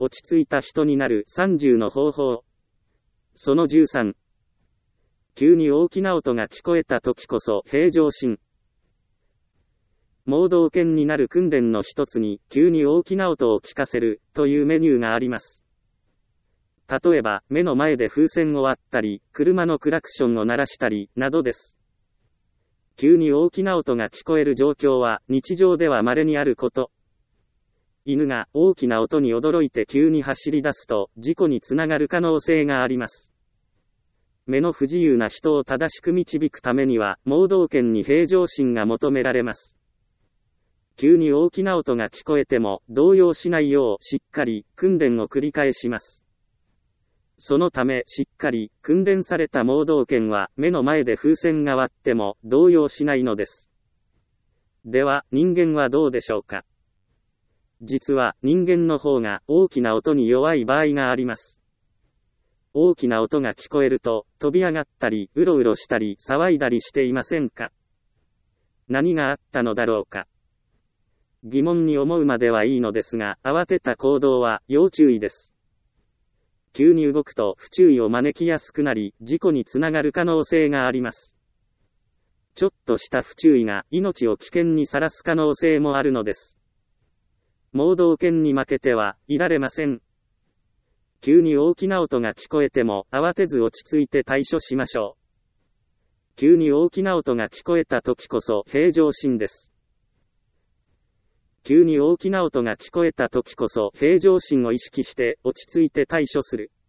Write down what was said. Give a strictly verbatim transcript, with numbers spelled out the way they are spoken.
落ち着いた人になるさんじゅうの方法。そのじゅうさん。急に大きな音が聞こえた時こそ平常心。盲導犬になる訓練の一つに、急に大きな音を聞かせるというメニューがあります。例えば、目の前で風船を割ったり、車のクラクションを鳴らしたり、などです。急に大きな音が聞こえる状況は、日常では稀にあること。犬が大きな音に驚いて急に走り出すと、事故につながる可能性があります。目の不自由な人を正しく導くためには、盲導犬に平常心が求められます。急に大きな音が聞こえても、動揺しないようしっかり訓練を繰り返します。そのため、しっかり訓練された盲導犬は、目の前で風船が割っても動揺しないのです。では、人間はどうでしょうか。実は、人間の方が大きな音に弱い場合があります。大きな音が聞こえると、飛び上がったり、うろうろしたり、騒いだりしていませんか？何があったのだろうか。疑問に思うまではいいのですが、慌てた行動は要注意です。急に動くと不注意を招きやすくなり、事故につながる可能性があります。ちょっとした不注意が命を危険にさらす可能性もあるのです。盲導犬に負けてはいられません。急に大きな音が聞こえても慌てず落ち着いて対処しましょう。急に大きな音が聞こえた時こそ平常心です。急に大きな音が聞こえた時こそ平常心を意識して落ち着いて対処する。